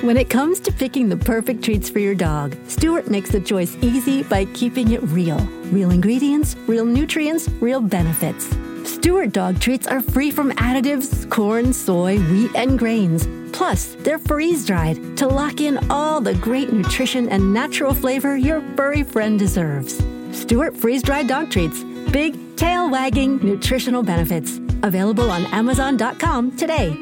When it comes to picking the perfect treats for your dog, Stewart makes the choice easy by keeping it real. Real ingredients, real nutrients, real benefits. Stewart dog treats are free from additives, corn, soy, wheat, and grains. Plus, they're freeze-dried to lock in all the great nutrition and natural flavor your furry friend deserves. Stewart freeze-dried dog treats. Big, tail-wagging nutritional benefits. Available on Amazon.com today.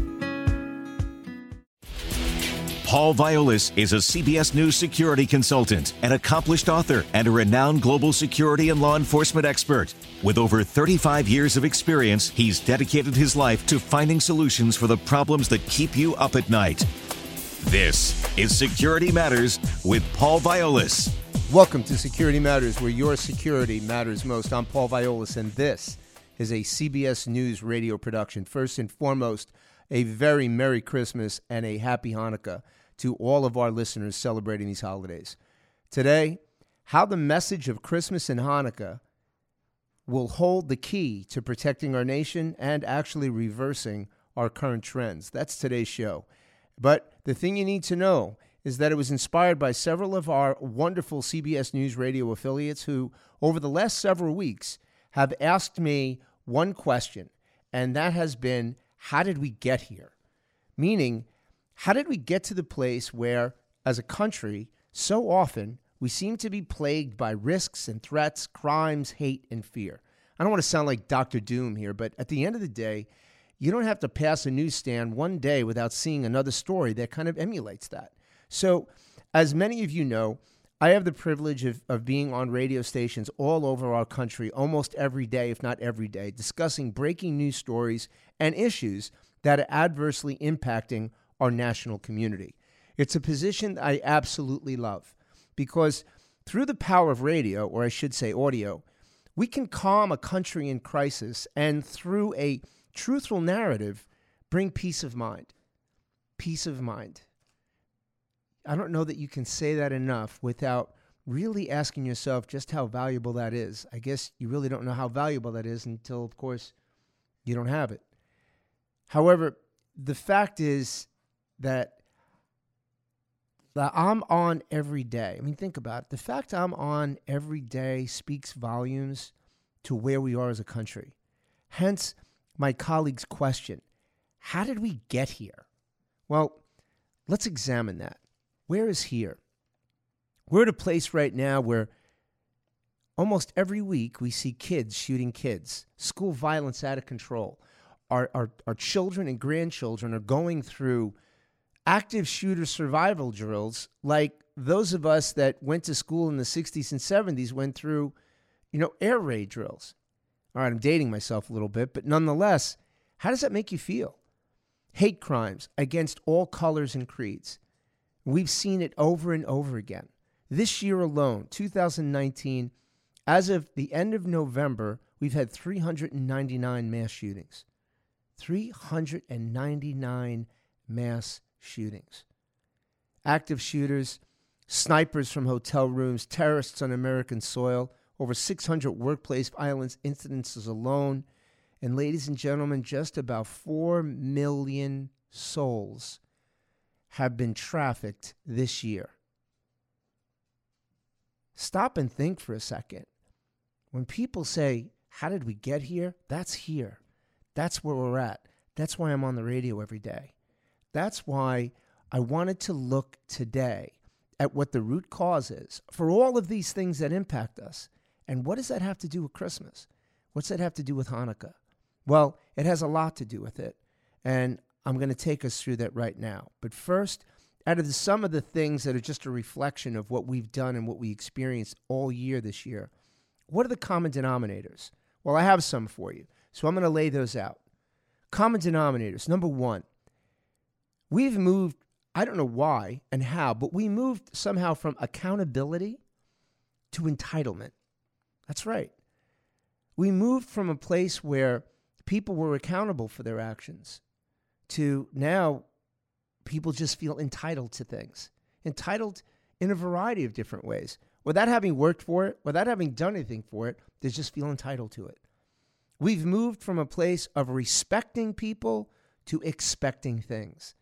Paul Violas is a CBS News security consultant, an accomplished author, and a renowned global security and law enforcement expert. With over 35 years of experience, he's dedicated his life to finding solutions for the problems that keep you up at night. This is Security Matters with Paul Violas. Welcome to Security Matters, where your security matters most. I'm Paul Violas, and this is a CBS News radio production. First and foremost, a very Merry Christmas and a Happy Hanukkah to all of our listeners celebrating these holidays. Today, how the message of Christmas and Hanukkah will hold the key to protecting our nation and actually reversing our current trends. That's today's show. But the thing you need to know is that it was inspired by several of our wonderful CBS News radio affiliates who, over the last several weeks, have asked me one question, and that has been, how did we get here? Meaning, how did we get to the place where, as a country, so often we seem to be plagued by risks and threats, crimes, hate, and fear? I don't want to sound like Dr. Doom here, but at the end of the day, you don't have to pass a newsstand one day without seeing another story that kind of emulates that. So, as many of you know, I have the privilege of being on radio stations all over our country almost every day, if not every day, discussing breaking news stories and issues that are adversely impacting our national community. It's a position that I absolutely love because through the power of radio, or I should say audio, we can calm a country in crisis and through a truthful narrative, bring peace of mind. Peace of mind. I don't know that you can say that enough without really asking yourself just how valuable that is. I guess you really don't know how valuable that is until, of course, you don't have it. However, the fact is that I'm on every day. I mean, think about it. The fact I'm on every day speaks volumes to where we are as a country. Hence, my colleague's question, how did we get here? Well, let's examine that. Where is here? We're at a place right now where almost every week we see kids shooting kids, school violence out of control. Our children and grandchildren are going through active shooter survival drills like those of us that went to school in the 60s and 70s went through, air raid drills. All right, I'm dating myself a little bit, but nonetheless, how does that make you feel? Hate crimes against all colors and creeds. We've seen it over and over again. This year alone, 2019, as of the end of November, we've had 399 mass shootings. 399 mass shootings. Active shooters, snipers from hotel rooms, terrorists on American soil, over 600 workplace violence incidences alone. And ladies and gentlemen, just about 4 million souls have been trafficked this year. Stop and think for a second. When people say, how did we get here? That's here. That's where we're at. That's why I'm on the radio every day. That's why I wanted to look today at what the root cause is for all of these things that impact us. And what does that have to do with Christmas? What's that have to do with Hanukkah? Well, it has a lot to do with it. And I'm going to take us through that right now. But first, out of some of the things that are just a reflection of what we've done and what we experienced all year this year, what are the common denominators? Well, I have some for you. So I'm going to lay those out. Common denominators. Number one, we've moved, I don't know why and how, but we moved somehow from accountability to entitlement. That's right. We moved from a place where people were accountable for their actions to now people just feel entitled to things. Entitled in a variety of different ways. Without having worked for it, without having done anything for it, they just feel entitled to it. We've moved from a place of respecting people to expecting things.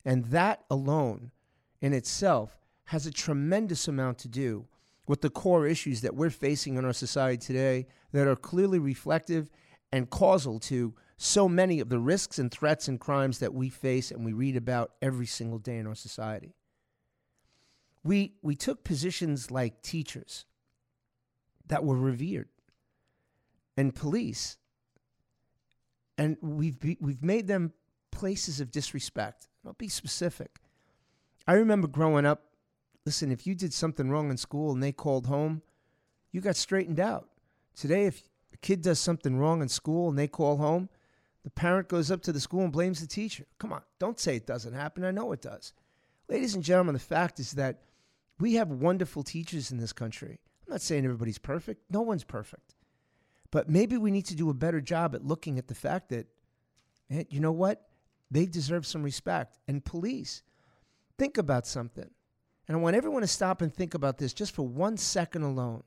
And that alone in itself has a tremendous amount to do with the core issues that we're facing in our society today that are clearly reflective and causal to so many of the risks and threats and crimes that we face and we read about every single day in our society. We took positions like teachers that were revered and police, and we've made them places of disrespect. I'll be specific. I remember growing up, listen, if you did something wrong in school and they called home, you got straightened out. Today, if a kid does something wrong in school and they call home, the parent goes up to the school and blames the teacher. Come on, don't say it doesn't happen. I know it does. Ladies and gentlemen, the fact is that we have wonderful teachers in this country. I'm not saying everybody's perfect. No one's perfect. But maybe we need to do a better job at looking at the fact that, you know what? They deserve some respect. And police, think about something. And I want everyone to stop and think about this just for 1 second alone.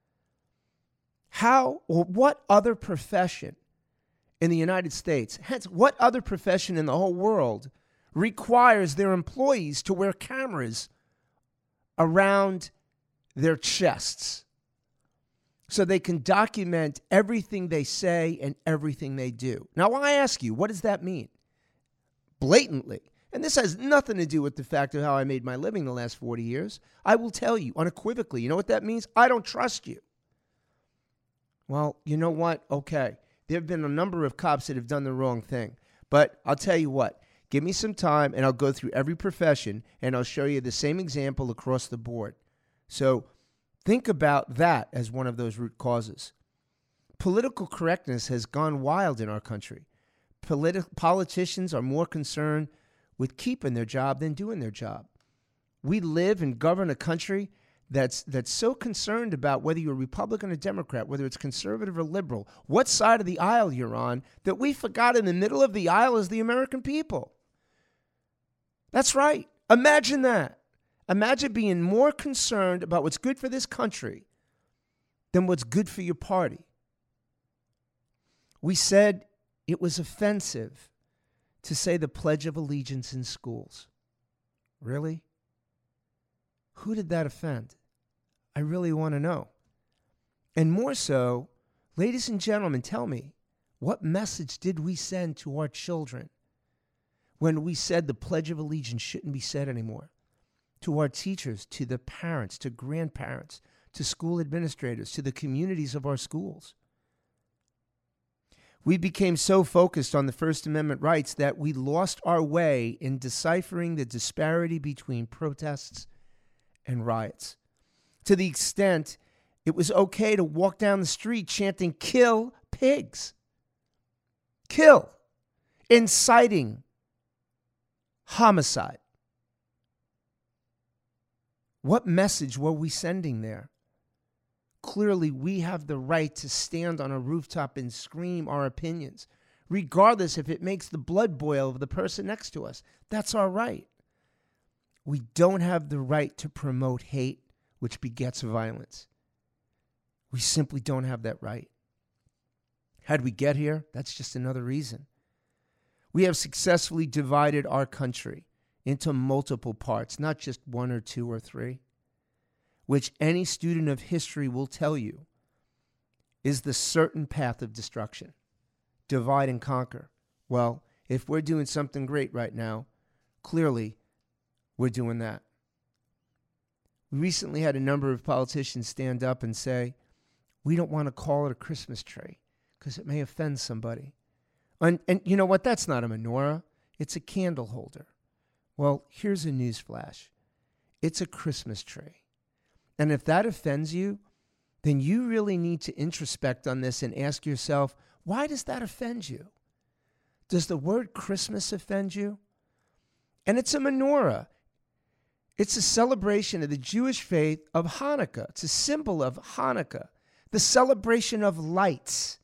How or what other profession in the United States, hence what other profession in the whole world, requires their employees to wear cameras around their chests so they can document everything they say and everything they do? Now, I ask you, what does that mean? Blatantly. And this has nothing to do with the fact of how I made my living the last 40 years. I will tell you unequivocally, you know what that means? I don't trust you. Well, you know what? Okay. There have been a number of cops that have done the wrong thing. But I'll tell you what. Give me some time and I'll go through every profession and I'll show you the same example across the board. So think about that as one of those root causes. Political correctness has gone wild in our country. Politicians are more concerned with keeping their job than doing their job. We live and govern a country that's so concerned about whether you're Republican or Democrat, whether it's conservative or liberal, what side of the aisle you're on, that we forgot in the middle of the aisle is the American people. That's right. Imagine that. Imagine being more concerned about what's good for this country than what's good for your party. We said it was offensive to say the Pledge of Allegiance in schools. Really? Who did that offend? I really want to know. And more so, ladies and gentlemen, tell me, what message did we send to our children when we said the Pledge of Allegiance shouldn't be said anymore? To our teachers, to the parents, to grandparents, to school administrators, to the communities of our schools. We became so focused on the First Amendment rights that we lost our way in deciphering the disparity between protests and riots, to the extent it was okay to walk down the street chanting, "Kill pigs." Kill. Inciting homicide. What message were we sending there? Clearly, we have the right to stand on a rooftop and scream our opinions, regardless if it makes the blood boil of the person next to us. That's our right. We don't have the right to promote hate, which begets violence. We simply don't have that right. How'd we get here? That's just another reason. We have successfully divided our country into multiple parts, not just one or two or three, which any student of history will tell you is the certain path of destruction. Divide and conquer. Well, if we're doing something great right now, clearly we're doing that. We recently had a number of politicians stand up and say, we don't want to call it a Christmas tree because it may offend somebody. And you know what? That's not a menorah. It's a candle holder. Well, here's a news flash. It's a Christmas tree. And if that offends you, then you really need to introspect on this and ask yourself, why does that offend you? Does the word Christmas offend you? And it's a menorah. It's a celebration of the Jewish faith of Hanukkah. It's a symbol of Hanukkah, the celebration of lights.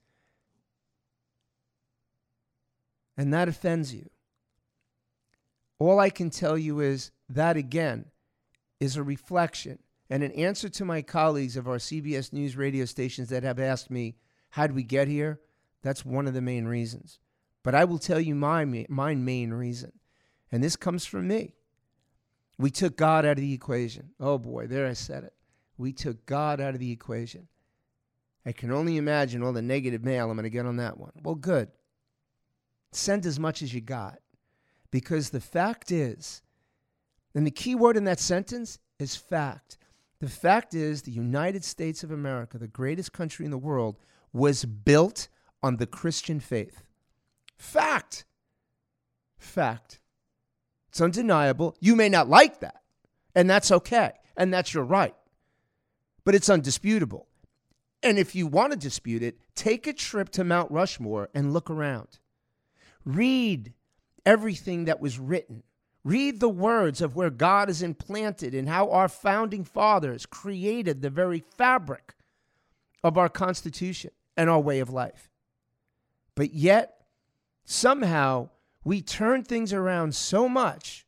And that offends you. All I can tell you is that, again, is a reflection and an answer to my colleagues of our CBS News radio stations that have asked me, how'd we get here? That's one of the main reasons. But I will tell you my main reason. and this comes from me. We took God out of the equation. Oh boy, there I said it. We took God out of the equation. I can only imagine all the negative mail I'm going to get on that one. Well, good. Send as much as you got. Because the fact is, and the key word in that sentence is fact. The fact is the United States of America, the greatest country in the world, was built on the Christian faith. Fact. Fact. It's undeniable. You may not like that, and that's okay, and that's your right. But it's undisputable. And if you want to dispute it, take a trip to Mount Rushmore and look around. Read everything that was written. Read the words of where God is implanted and how our founding fathers created the very fabric of our Constitution and our way of life. But yet, somehow, we turned things around so much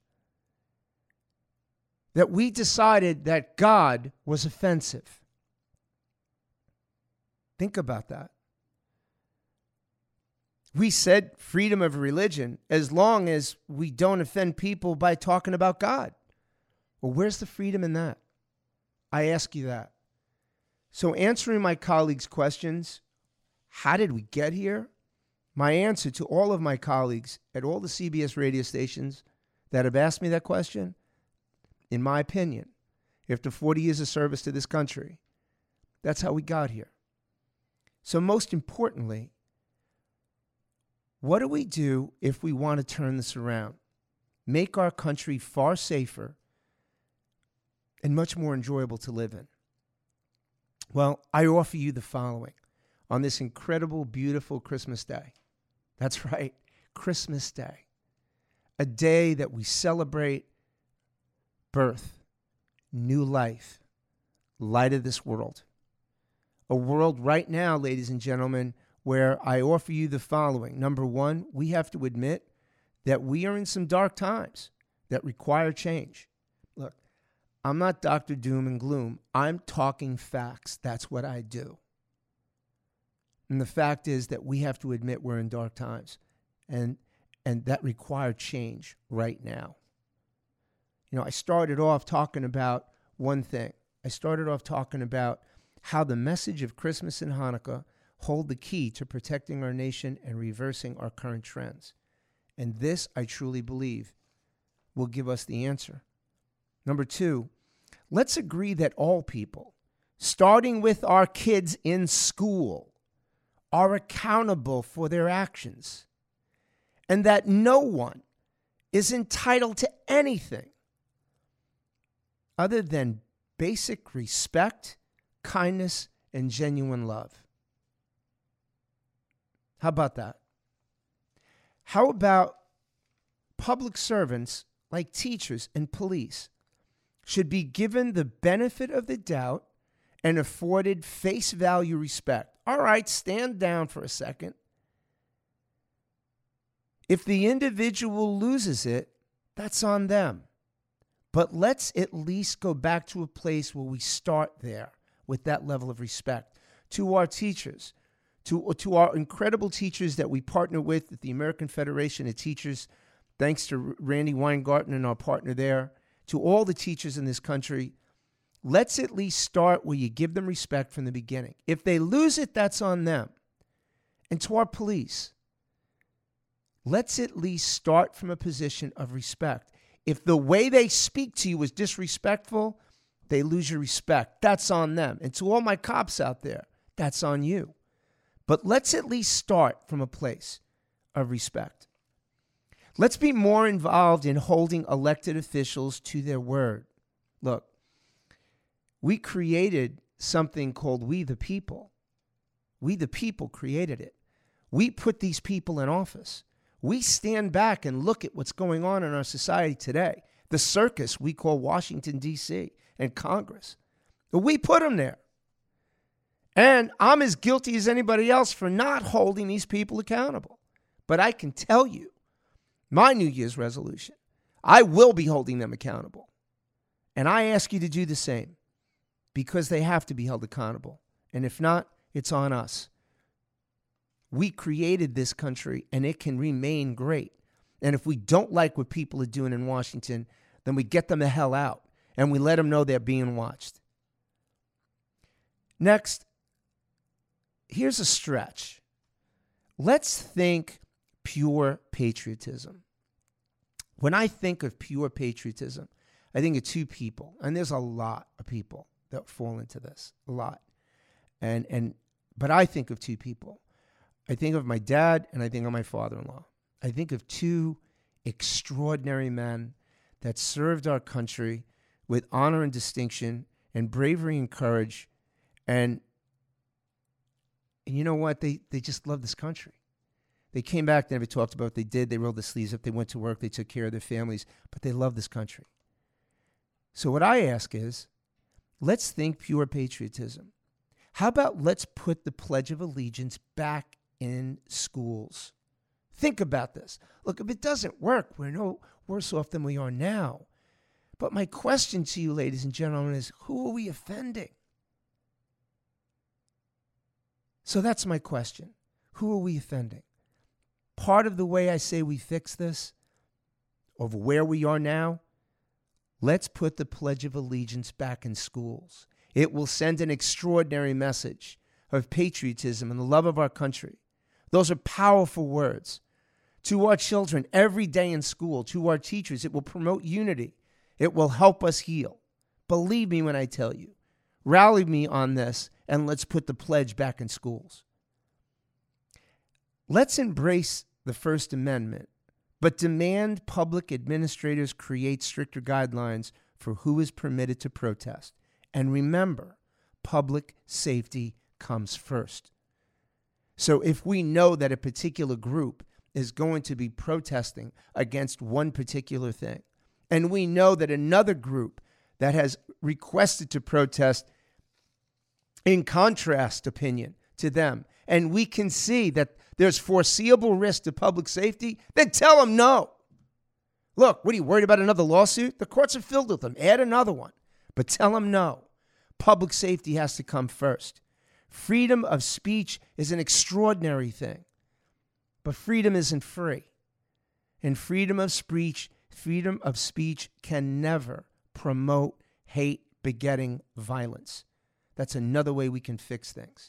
that we decided that God was offensive. Think about that. We said freedom of religion as long as we don't offend people by talking about God. Well, where's the freedom in that? I ask you that. So answering my colleagues' questions, how did we get here? My answer to all of my colleagues at all the CBS radio stations that have asked me that question, in my opinion, after 40 years of service to this country, that's how we got here. So most importantly, what do we do if we want to turn this around? Make our country far safer and much more enjoyable to live in. Well, I offer you the following on this incredible, beautiful Christmas day. That's right, Christmas Day. A day that we celebrate birth, new life, light of this world. A world right now, ladies and gentlemen, where I offer you the following. Number one, we have to admit that we are in some dark times that require change. Look, I'm not Dr. Doom and Gloom. I'm talking facts. That's what I do. And the fact is that we have to admit we're in dark times. And that requires change right now. You know, I started off talking about one thing. I started off talking about how the message of Christmas and Hanukkah hold the key to protecting our nation and reversing our current trends. And this, I truly believe, will give us the answer. Number two, let's agree that all people, starting with our kids in school, are accountable for their actions, and that no one is entitled to anything other than basic respect, kindness, and genuine love. How about that? How about public servants like teachers and police should be given the benefit of the doubt and afforded face value respect? All right, stand down for a second. If the individual loses it, that's on them. But let's at least go back to a place where we start there with that level of respect. To our teachers, to our incredible teachers that we partner with at the American Federation of Teachers, thanks to Randy Weingarten and our partner there, to all the teachers in this country, let's at least start where you give them respect from the beginning. If they lose it, that's on them. And to our police, let's at least start from a position of respect. If the way they speak to you is disrespectful, they lose your respect. That's on them. And to all my cops out there, that's on you. But let's at least start from a place of respect. Let's be more involved in holding elected officials to their word. Look, we created something called We the People. We the people created it. We put these people in office. We stand back and look at what's going on in our society today. The circus we call Washington, D.C. and Congress. We put them there. And I'm as guilty as anybody else for not holding these people accountable. But I can tell you, my New Year's resolution, I will be holding them accountable. And I ask you to do the same because they have to be held accountable. And if not, it's on us. We created this country and it can remain great. And if we don't like what people are doing in Washington, then we get them the hell out and we let them know they're being watched. Next, here's a stretch. Let's think pure patriotism. When I think of pure patriotism, I think of two people, and there's a lot of people that fall into this, a lot. But I think of two people. I think of my dad and I think of my father-in-law. I think of two extraordinary men that served our country with honor and distinction and bravery and courage. And you know what? They just love this country. They came back, they never talked about what they did. They rolled their sleeves up. They went to work. They took care of their families. But they love this country. So what I ask is, let's think pure patriotism. How about let's put the Pledge of Allegiance back in schools? Think about this. Look, if it doesn't work, we're no worse off than we are now. But my question to you, ladies and gentlemen, is who are we offending? So that's my question. Who are we offending? Part of the way I say we fix this, of where we are now, let's put the Pledge of Allegiance back in schools. It will send an extraordinary message of patriotism and the love of our country. Those are powerful words. To our children every day in school, to our teachers, it will promote unity. It will help us heal. Believe me when I tell you. Rally me on this, and let's put the pledge back in schools. Let's embrace the First Amendment, but demand public administrators create stricter guidelines for who is permitted to protest. And remember, public safety comes first. So if we know that a particular group is going to be protesting against one particular thing, and we know that another group that has requested to protest in contrast opinion to them, and we can see that there's foreseeable risk to public safety, then tell them no. Look, what are you worried about, another lawsuit? The courts are filled with them. Add another one. But tell them no. Public safety has to come first. Freedom of speech is an extraordinary thing. But freedom isn't free. And freedom of speech can never promote hate begetting violence. That's another way we can fix things.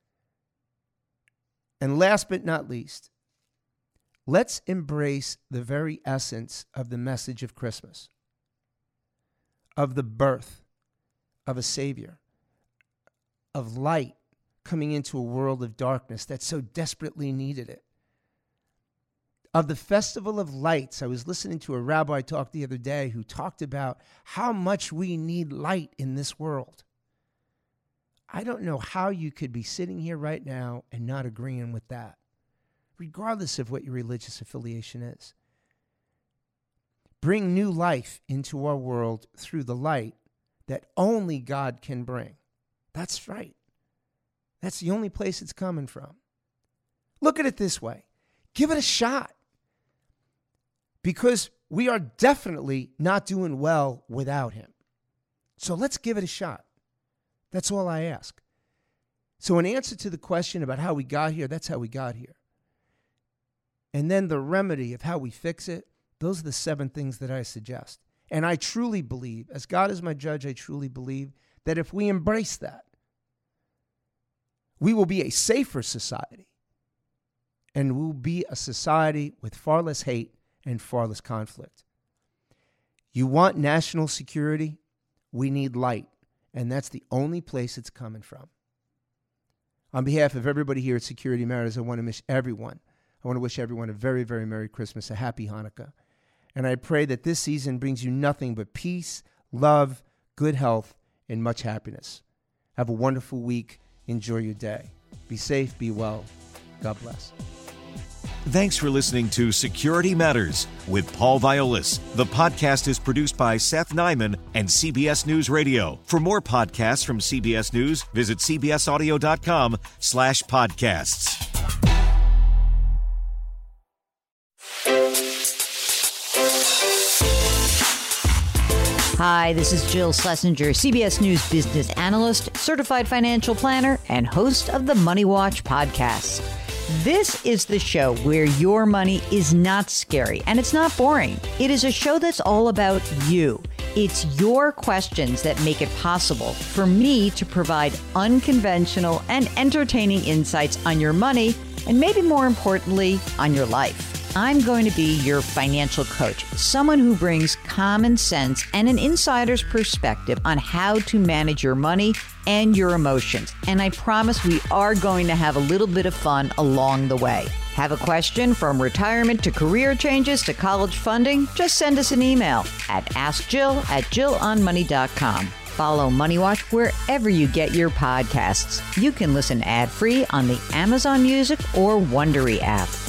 And last but not least, let's embrace the very essence of the message of Christmas, of the birth of a Savior, of light coming into a world of darkness that so desperately needed it, of the Festival of Lights. I was listening to a rabbi talk the other day who talked about how much we need light in this world. I don't know how you could be sitting here right now and not agreeing with that, regardless of what your religious affiliation is. Bring new life into our world through the light that only God can bring. That's right. That's the only place it's coming from. Look at it this way. Give it a shot. Because we are definitely not doing well without him. So let's give it a shot. That's all I ask. So in answer to the question about how we got here, that's how we got here. And then the remedy of how we fix it, those are the 7 things that I suggest. And I truly believe, as God is my judge, I truly believe that if we embrace that, we will be a safer society. And we'll be a society with far less hate and far less conflict. You want national security? We need light. And that's the only place it's coming from. On behalf of everybody here at Security Matters, I want to wish everyone a very, very Merry Christmas, a Happy Hanukkah. And I pray that this season brings you nothing but peace, love, good health, and much happiness. Have a wonderful week. Enjoy your day. Be safe, be well. God bless. Thanks for listening to Security Matters with Paul Violas. The podcast is produced by Seth Nyman and CBS News Radio. For more podcasts from CBS News, visit cbsaudio.com/podcasts. Hi, this is Jill Schlesinger, CBS News business analyst, certified financial planner, and host of the Money Watch podcast. This is the show where your money is not scary and it's not boring. It is a show that's all about you. It's your questions that make it possible for me to provide unconventional and entertaining insights on your money, and maybe more importantly, on your life. I'm going to be your financial coach, someone who brings common sense and an insider's perspective on how to manage your money and your emotions. And I promise we are going to have a little bit of fun along the way. Have a question from retirement to career changes to college funding? Just send us an email at askjill@jillonmoney.com. Follow Money Watch wherever you get your podcasts. You can listen ad-free on the Amazon Music or Wondery app.